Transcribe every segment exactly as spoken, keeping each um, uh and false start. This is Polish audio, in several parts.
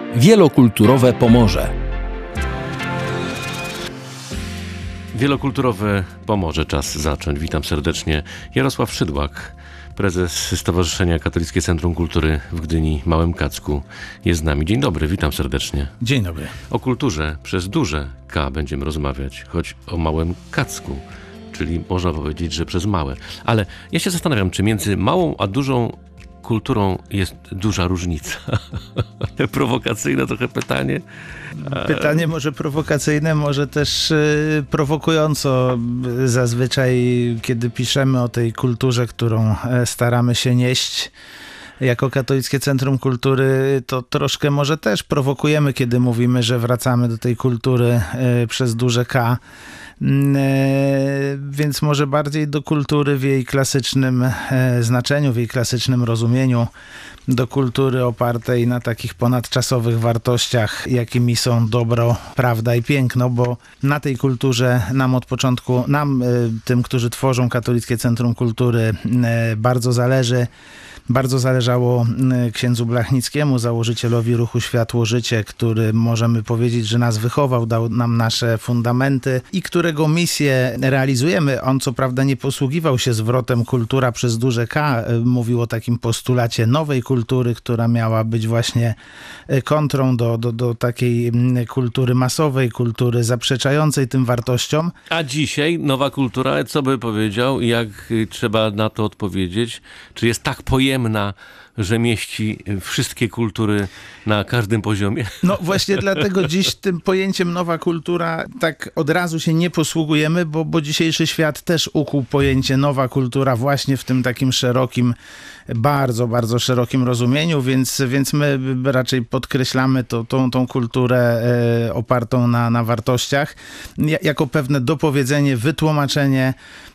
Wielokulturowe Pomorze. Wielokulturowe Pomorze, czas zacząć. Witam serdecznie. Jarosław Szydłak, prezes Stowarzyszenia Katolickie Centrum Kultury w Gdyni Małym Kacku jest z nami. Dzień dobry, witam serdecznie. Dzień dobry. O kulturze przez duże K będziemy rozmawiać, choć o Małym Kacku, czyli można powiedzieć, że przez małe. Ale ja się zastanawiam, czy między małą a dużą kulturą jest duża różnica. Prowokacyjne trochę pytanie. Pytanie może prowokacyjne, może też yy, prowokująco. Zazwyczaj, kiedy piszemy o tej kulturze, którą staramy się nieść jako Katolickie Centrum Kultury, to troszkę może też prowokujemy, kiedy mówimy, że wracamy do tej kultury yy, przez duże K. Więc może bardziej do kultury w jej klasycznym znaczeniu, w jej klasycznym rozumieniu, do kultury opartej na takich ponadczasowych wartościach, jakimi są dobro, prawda i piękno, bo na tej kulturze nam od początku, nam, tym, którzy tworzą Katolickie Centrum Kultury, bardzo zależy. Bardzo zależało księdzu Blachnickiemu, założycielowi ruchu Światło-Życie, który możemy powiedzieć, że nas wychował, dał nam nasze fundamenty i którego misję realizujemy. On co prawda nie posługiwał się zwrotem kultura przez duże K, mówił o takim postulacie nowej kultury, która miała być właśnie kontrą do, do, do takiej kultury masowej, kultury zaprzeczającej tym wartościom. A dzisiaj nowa kultura, co by powiedział i jak trzeba na to odpowiedzieć? Czy jest tak pojemna, że mieści wszystkie kultury na każdym poziomie? No właśnie dlatego dziś tym pojęciem nowa kultura tak od razu się nie posługujemy, bo, bo dzisiejszy świat też ukuł pojęcie nowa kultura właśnie w tym takim szerokim, bardzo, bardzo szerokim rozumieniu, więc, więc my raczej podkreślamy to, tą, tą kulturę e, opartą na, na wartościach jako pewne dopowiedzenie, wytłumaczenie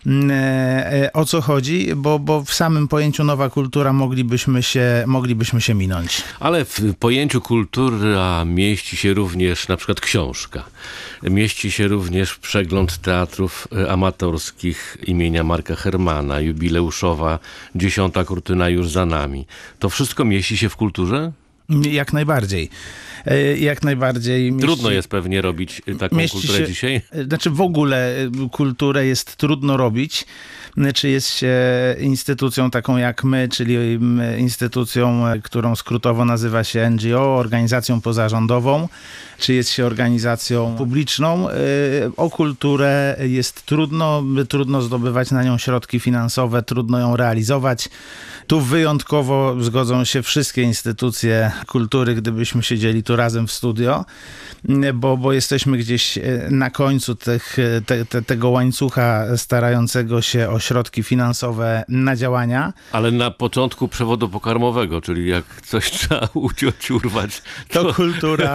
e, o co chodzi, bo, bo w samym pojęciu nowa kultura moglibyśmy się, moglibyśmy się minąć. Ale w pojęciu kultura mieści się również na przykład książka. Mieści się również przegląd teatrów amatorskich imienia Marka Hermana, jubileuszowa dziesiąta kurtyna już za nami. To wszystko mieści się w kulturze? Jak najbardziej. Jak najbardziej. Mieści, trudno jest pewnie robić taką kulturę się, dzisiaj? Znaczy w ogóle kulturę jest trudno robić. Czy jest się instytucją taką jak my, czyli instytucją, którą skrótowo nazywa się N G O, organizacją pozarządową, czy jest się organizacją publiczną. O kulturę jest trudno, trudno zdobywać na nią środki finansowe, trudno ją realizować. Tu wyjątkowo zgodzą się wszystkie instytucje kultury, gdybyśmy siedzieli tu razem w studio, bo, bo jesteśmy gdzieś na końcu tych, te, te, tego łańcucha starającego się o środki finansowe na działania. Ale na początku przewodu pokarmowego, czyli jak coś trzeba uciąć, urwać. To, to kultura.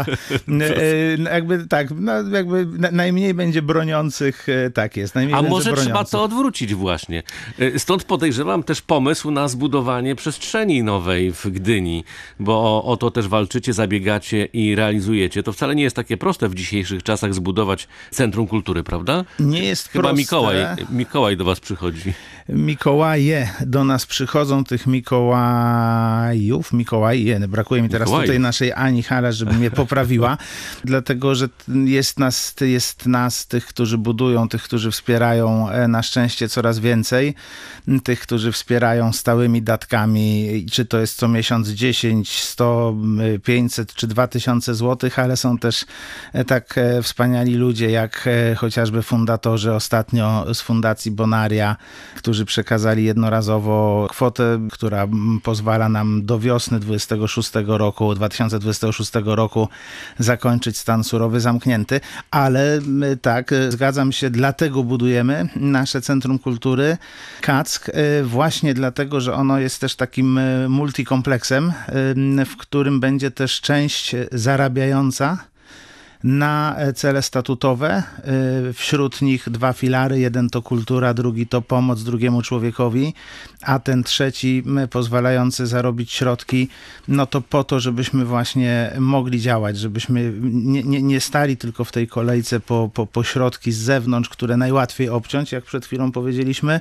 jakby tak, no, jakby najmniej będzie broniących, tak jest. Najmniej A może broniących. Trzeba to odwrócić właśnie. Stąd podejrzewam też pomysł na zbudowanie przestrzeni nowej w Gdyni, bo o, o to też walczycie, zabiegacie i realizujecie. To wcale nie jest takie proste w dzisiejszych czasach zbudować Centrum Kultury, prawda? Nie jest Chyba proste. Mikołaj, Mikołaj do was przychodzi. Mikołaje do nas przychodzą, tych Mikołajów, Mikołaje, brakuje mi teraz Mikołajów. tutaj naszej Ani Hala, żeby mnie poprawiła, dlatego, że jest nas, jest nas, tych, którzy budują, tych, którzy wspierają, na szczęście coraz więcej, tych, którzy wspierają stałymi datkami, czy to jest co miesiąc dziesięć, sto, pięćset czy dwa tysiące złotych, ale są też tak wspaniali ludzie, jak chociażby fundatorzy ostatnio z Fundacji Bonaria, którzy przekazali jednorazowo kwotę, która pozwala nam do wiosny dwudziestego szóstego roku, dwa tysiące dwudziestego szóstego roku zakończyć stan surowy zamknięty, ale tak, zgadzam się, dlatego budujemy nasze Centrum Kultury Kack, właśnie dlatego, że ono jest też takim multikompleksem, w którym będzie też część zarabiająca na cele statutowe. Wśród nich dwa filary. Jeden to kultura, drugi to pomoc drugiemu człowiekowi, a ten trzeci pozwalający zarobić środki, no to po to, żebyśmy właśnie mogli działać, żebyśmy nie, nie, nie stali tylko w tej kolejce po, po, po środki z zewnątrz, które najłatwiej obciąć, jak przed chwilą powiedzieliśmy,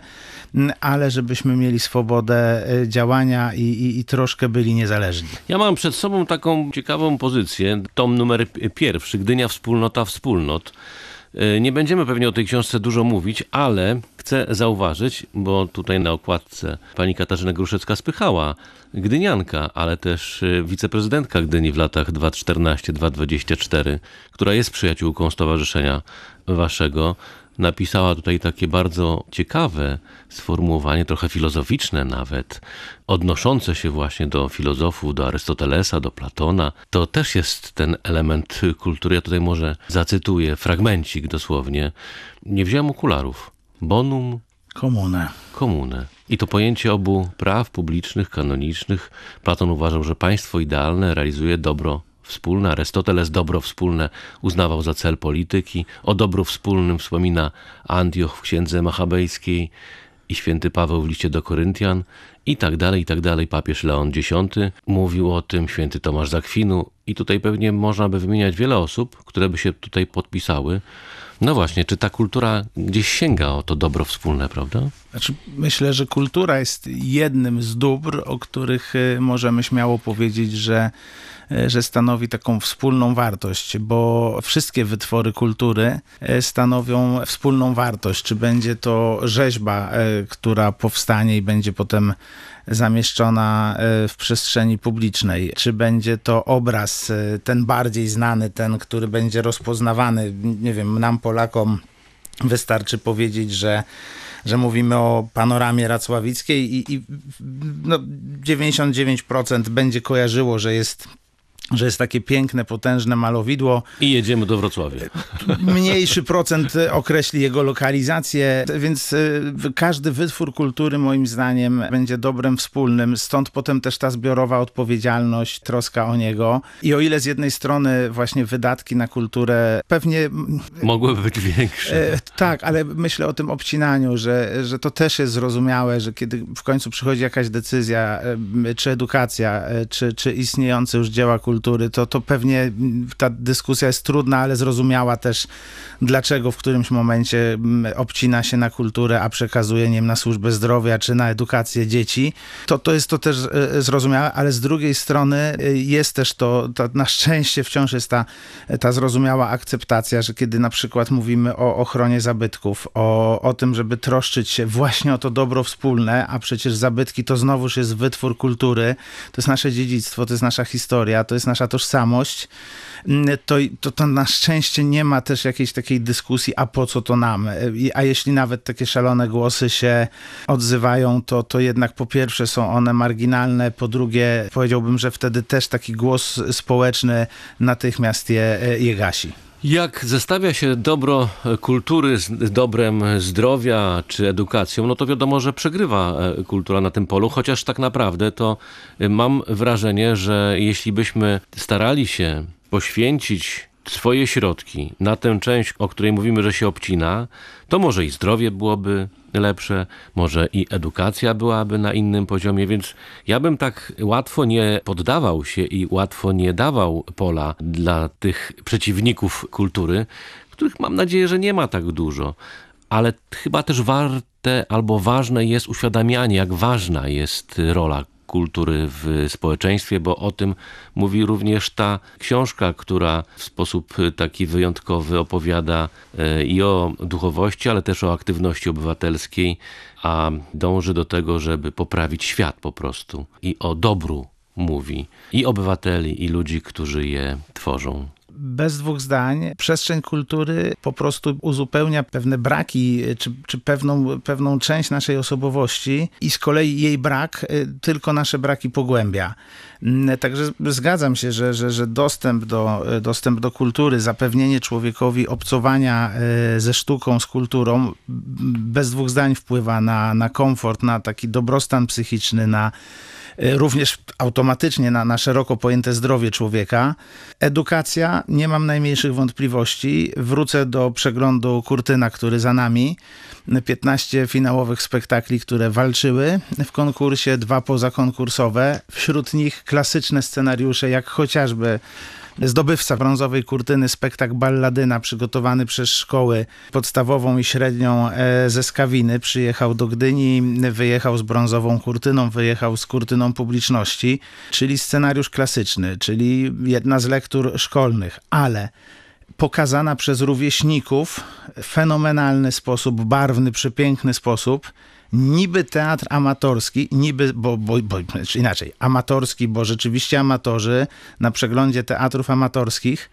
ale żebyśmy mieli swobodę działania i, i, i troszkę byli niezależni. Ja mam przed sobą taką ciekawą pozycję, tom numer pierwszy, Gdynia Wspólnota Wspólnot. Nie będziemy pewnie o tej książce dużo mówić, ale chcę zauważyć, bo tutaj na okładce pani Katarzyna Gruszecka-Spychała, gdynianka, ale też wiceprezydentka Gdyni w latach dwa tysiące czternastym do dwa tysiące dwudziestego czwartego, która jest przyjaciółką stowarzyszenia waszego, napisała tutaj takie bardzo ciekawe sformułowanie, trochę filozoficzne nawet, odnoszące się właśnie do filozofów, do Arystotelesa, do Platona. To też jest ten element kultury. Ja tutaj może zacytuję fragmencik dosłownie. Nie wziąłem okularów. Bonum Comune. Comune. I to pojęcie obu praw publicznych, kanonicznych. Platon uważał, że państwo idealne realizuje dobro wspólne. Arystoteles dobro wspólne uznawał za cel polityki. O dobru wspólnym wspomina Antioch w księdze machabejskiej i święty Paweł w liście do Koryntian i tak dalej, i tak dalej. Papież Leon X mówił o tym, święty Tomasz z Akwinu i tutaj pewnie można by wymieniać wiele osób, które by się tutaj podpisały. No właśnie, czy ta kultura gdzieś sięga o to dobro wspólne, prawda? Znaczy, myślę, że kultura jest jednym z dóbr, o których możemy śmiało powiedzieć, że że stanowi taką wspólną wartość, bo wszystkie wytwory kultury stanowią wspólną wartość. Czy będzie to rzeźba, która powstanie i będzie potem zamieszczona w przestrzeni publicznej, czy będzie to obraz, ten bardziej znany, ten, który będzie rozpoznawany, nie wiem, nam Polakom wystarczy powiedzieć, że że mówimy o panoramie racławickiej i, i no, dziewięćdziesiąt dziewięć procent będzie kojarzyło, że jest że jest takie piękne, potężne malowidło. I jedziemy do Wrocławia. Mniejszy procent określi jego lokalizację, więc każdy wytwór kultury moim zdaniem będzie dobrem wspólnym, stąd potem też ta zbiorowa odpowiedzialność, troska o niego. I o ile z jednej strony właśnie wydatki na kulturę pewnie mogłyby być większe. E, tak, ale myślę o tym obcinaniu, że, że to też jest zrozumiałe, że kiedy w końcu przychodzi jakaś decyzja, e, czy edukacja, e, czy, czy istniejące już dzieła kultury, kultury, to, to pewnie ta dyskusja jest trudna, ale zrozumiała też, dlaczego w którymś momencie obcina się na kulturę, a przekazuje, nie wiem, na służbę zdrowia, czy na edukację dzieci. To, to jest to też zrozumiałe, ale z drugiej strony jest też to, to na szczęście wciąż jest ta, ta zrozumiała akceptacja, że kiedy na przykład mówimy o ochronie zabytków, o, o tym, żeby troszczyć się właśnie o to dobro wspólne, a przecież zabytki to znowuż jest wytwór kultury, to jest nasze dziedzictwo, to jest nasza historia, to jest nasza tożsamość, to, to, to na szczęście nie ma też jakiejś takiej dyskusji, a po co to nam? A jeśli nawet takie szalone głosy się odzywają, to, to jednak po pierwsze są one marginalne, po drugie powiedziałbym, że wtedy też taki głos społeczny natychmiast je, je gasi. Jak zestawia się dobro kultury z dobrem zdrowia czy edukacją, no to wiadomo, że przegrywa kultura na tym polu, chociaż tak naprawdę to mam wrażenie, że jeśli byśmy starali się poświęcić swoje środki na tę część, o której mówimy, że się obcina, to może i zdrowie byłoby lepsze, może i edukacja byłaby na innym poziomie, więc ja bym tak łatwo nie poddawał się i łatwo nie dawał pola dla tych przeciwników kultury, których mam nadzieję, że nie ma tak dużo, ale chyba też warte albo ważne jest uświadamianie, jak ważna jest rola kultury w społeczeństwie, bo o tym mówi również ta książka, która w sposób taki wyjątkowy opowiada i o duchowości, ale też o aktywności obywatelskiej, a dąży do tego, żeby poprawić świat po prostu. I o dobru mówi i obywateli, i ludzi, którzy je tworzą. Bez dwóch zdań, przestrzeń kultury po prostu uzupełnia pewne braki, czy, czy pewną, pewną część naszej osobowości i z kolei jej brak tylko nasze braki pogłębia. Także zgadzam się, że, że, że dostęp do, dostęp do kultury, zapewnienie człowiekowi obcowania ze sztuką, z kulturą, bez dwóch zdań wpływa na, na komfort, na taki dobrostan psychiczny, na również automatycznie na, na szeroko pojęte zdrowie człowieka. Edukacja, nie mam najmniejszych wątpliwości. Wrócę do przeglądu Kurtyna, który za nami. piętnaście finałowych spektakli, które walczyły w konkursie, dwa pozakonkursowe. Wśród nich klasyczne scenariusze, jak chociażby zdobywca brązowej Kurtyny, spektakl Balladyna, przygotowany przez szkoły podstawową i średnią ze Skawiny. Przyjechał do Gdyni, wyjechał z brązową Kurtyną, wyjechał z Kurtyną publiczności, czyli scenariusz klasyczny, czyli jedna z lektur szkolnych, ale pokazana przez rówieśników w fenomenalny sposób, barwny, przepiękny sposób. Niby teatr amatorski, niby, bo, bo, bo czy inaczej, amatorski, bo rzeczywiście amatorzy na przeglądzie teatrów amatorskich,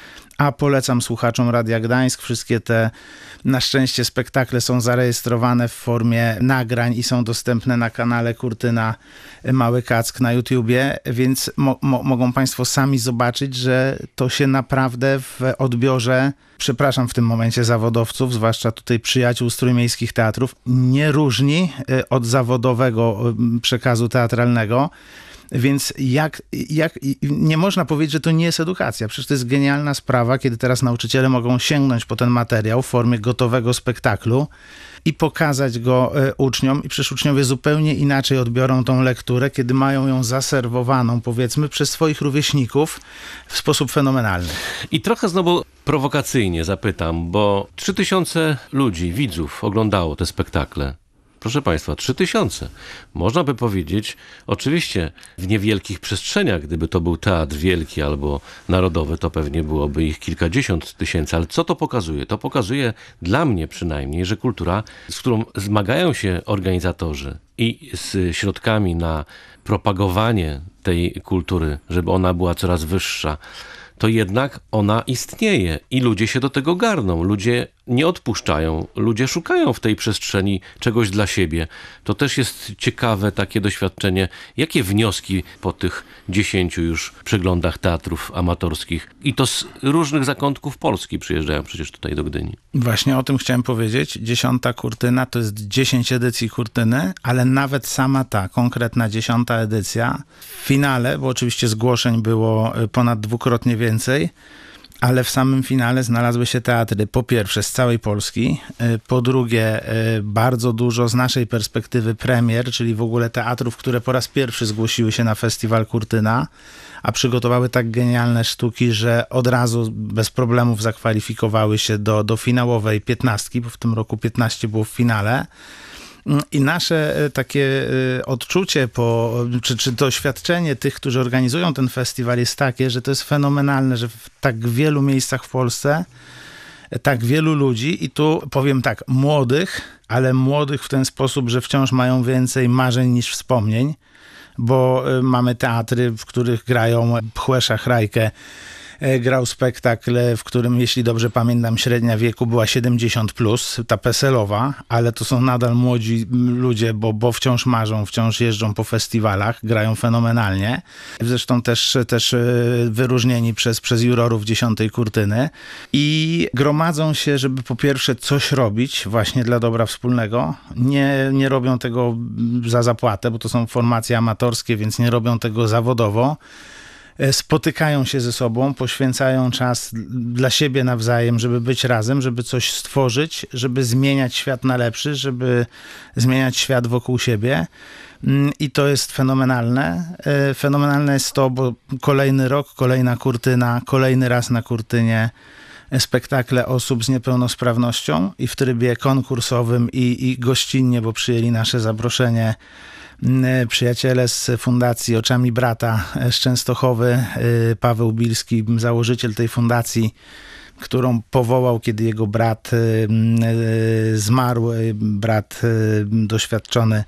a polecam słuchaczom Radia Gdańsk, wszystkie te na szczęście spektakle są zarejestrowane w formie nagrań i są dostępne na kanale Kurtyna Mały Kack na YouTubie, więc mo- mo- mogą Państwo sami zobaczyć, że to się naprawdę w odbiorze, przepraszam w tym momencie zawodowców, zwłaszcza tutaj przyjaciół z trójmiejskich teatrów, nie różni od zawodowego przekazu teatralnego. Więc jak, jak, nie można powiedzieć, że to nie jest edukacja. Przecież to jest genialna sprawa, kiedy teraz nauczyciele mogą sięgnąć po ten materiał w formie gotowego spektaklu i pokazać go uczniom. I przecież uczniowie zupełnie inaczej odbiorą tą lekturę, kiedy mają ją zaserwowaną, powiedzmy, przez swoich rówieśników w sposób fenomenalny. I trochę znowu prowokacyjnie zapytam, bo trzy tysiące ludzi, widzów oglądało te spektakle. Proszę Państwa, trzy tysiące. Można by powiedzieć, oczywiście w niewielkich przestrzeniach, gdyby to był teatr wielki albo narodowy, to pewnie byłoby ich kilkadziesiąt tysięcy, ale co to pokazuje? To pokazuje dla mnie przynajmniej, że kultura, z którą zmagają się organizatorzy i z środkami na propagowanie tej kultury, żeby ona była coraz wyższa, to jednak ona istnieje i ludzie się do tego garną. Ludzie nie odpuszczają, ludzie szukają w tej przestrzeni czegoś dla siebie. To też jest ciekawe takie doświadczenie. Jakie wnioski po tych dziesięciu już przeglądach teatrów amatorskich i to z różnych zakątków Polski przyjeżdżają przecież tutaj do Gdyni. Właśnie o tym chciałem powiedzieć. Dziesiąta Kurtyna to jest dziesięć edycji Kurtyny, ale nawet sama ta konkretna dziesiąta edycja w finale, bo oczywiście zgłoszeń było ponad dwukrotnie więcej, ale w samym finale znalazły się teatry po pierwsze z całej Polski, po drugie bardzo dużo z naszej perspektywy premier, czyli w ogóle teatrów, które po raz pierwszy zgłosiły się na festiwal Kurtyna, a przygotowały tak genialne sztuki, że od razu bez problemów zakwalifikowały się do, do finałowej piętnastki, bo w tym roku piętnaście było w finale. I nasze takie odczucie, po, czy, czy doświadczenie tych, którzy organizują ten festiwal jest takie, że to jest fenomenalne, że w tak wielu miejscach w Polsce tak wielu ludzi i tu powiem tak, młodych, ale młodych w ten sposób, że wciąż mają więcej marzeń niż wspomnień, bo mamy teatry, w których grają Pchłę Szachrajkę, grał spektakl, w którym, jeśli dobrze pamiętam, średnia wieku była siedemdziesiąt plus, ta peselowa, ale to są nadal młodzi ludzie, bo, bo wciąż marzą, wciąż jeżdżą po festiwalach, grają fenomenalnie. Zresztą też, też wyróżnieni przez, przez jurorów dziesiątej Kurtyny i gromadzą się, żeby po pierwsze coś robić właśnie dla dobra wspólnego. Nie, nie robią tego za zapłatę, bo to są formacje amatorskie, więc nie robią tego zawodowo. Spotykają się ze sobą, poświęcają czas dla siebie nawzajem, żeby być razem, żeby coś stworzyć, żeby zmieniać świat na lepszy, żeby zmieniać świat wokół siebie. I to jest fenomenalne. Fenomenalne jest to, bo kolejny rok, kolejna Kurtyna, kolejny raz na Kurtynie spektakle osób z niepełnosprawnością i w trybie konkursowym i, i gościnnie, bo przyjęli nasze zaproszenie przyjaciele z Fundacji Oczami Brata z Częstochowy, Paweł Bilski, założyciel tej fundacji, którą powołał, kiedy jego brat zmarł, brat doświadczony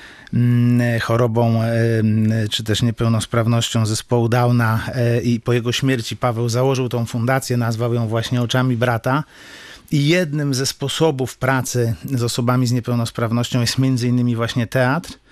chorobą czy też niepełnosprawnością zespołu Downa i po jego śmierci Paweł założył tą fundację, nazwał ją właśnie Oczami Brata. I jednym ze sposobów pracy z osobami z niepełnosprawnością jest między innymi właśnie teatr.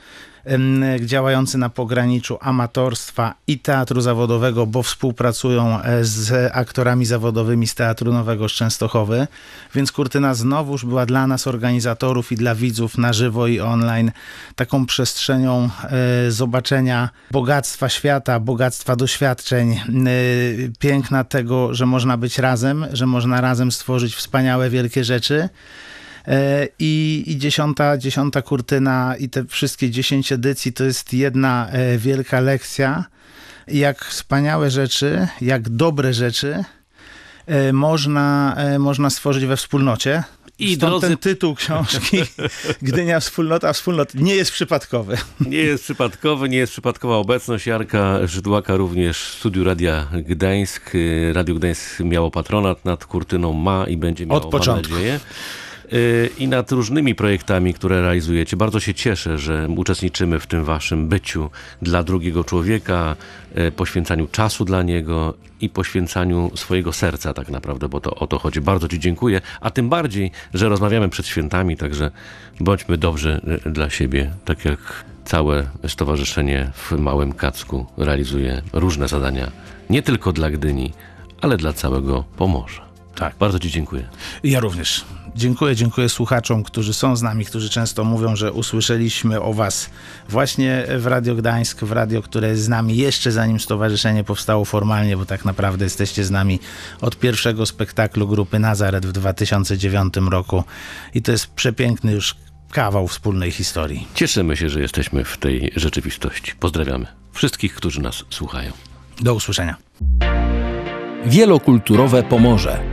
em, działający na pograniczu amatorstwa i teatru zawodowego, bo współpracują e, z aktorami zawodowymi z Teatru Nowego z Częstochowy, więc Kurtyna znowuż była dla nas, organizatorów i dla widzów na żywo i online, taką przestrzenią e, zobaczenia bogactwa świata, bogactwa doświadczeń, e, piękna tego, że można być razem, że można razem stworzyć wspaniałe, wielkie rzeczy. I, i dziesiąta, dziesiąta Kurtyna i te wszystkie dziesięć edycji to jest jedna e, wielka lekcja, jak wspaniałe rzeczy, jak dobre rzeczy e, można, e, można stworzyć we wspólnocie. I stąd drodzy... ten tytuł książki Gdynia Wspólnota, Wspólnot nie jest przypadkowy. Nie jest przypadkowy, nie jest przypadkowa obecność Jarka Żydłaka również w studiu Radia Gdańsk. Radio Gdańsk miało patronat nad Kurtyną, ma i będzie miało, od początku. Mam nadzieję. I nad różnymi projektami, które realizujecie. Bardzo się cieszę, że uczestniczymy w tym waszym byciu dla drugiego człowieka, poświęcaniu czasu dla niego i poświęcaniu swojego serca tak naprawdę, bo to o to chodzi. Bardzo ci dziękuję, a tym bardziej, że rozmawiamy przed świętami, także bądźmy dobrzy dla siebie, tak jak całe stowarzyszenie w Małym Kacku realizuje różne zadania, nie tylko dla Gdyni, ale dla całego Pomorza. Tak. Bardzo ci dziękuję. Ja również. Dziękuję, dziękuję słuchaczom, którzy są z nami, którzy często mówią, że usłyszeliśmy o was właśnie w Radio Gdańsk, w radio, które jest z nami jeszcze zanim stowarzyszenie powstało formalnie, bo tak naprawdę jesteście z nami od pierwszego spektaklu grupy Nazaret w dwa tysiące dziewiątym roku i to jest przepiękny już kawał wspólnej historii. Cieszymy się, że jesteśmy w tej rzeczywistości. Pozdrawiamy wszystkich, którzy nas słuchają. Do usłyszenia. Wielokulturowe Pomorze.